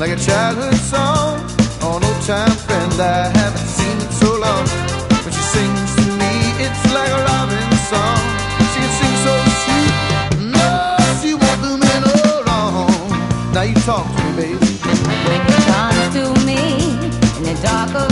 like a childhood song. Oh, an old-time friend I haven't seen in so long. When she sings to me, it's like a robin song. She can sing so sweet, no, she won't do me no wrong. Now you talk to me, baby. When you come to me in the dark of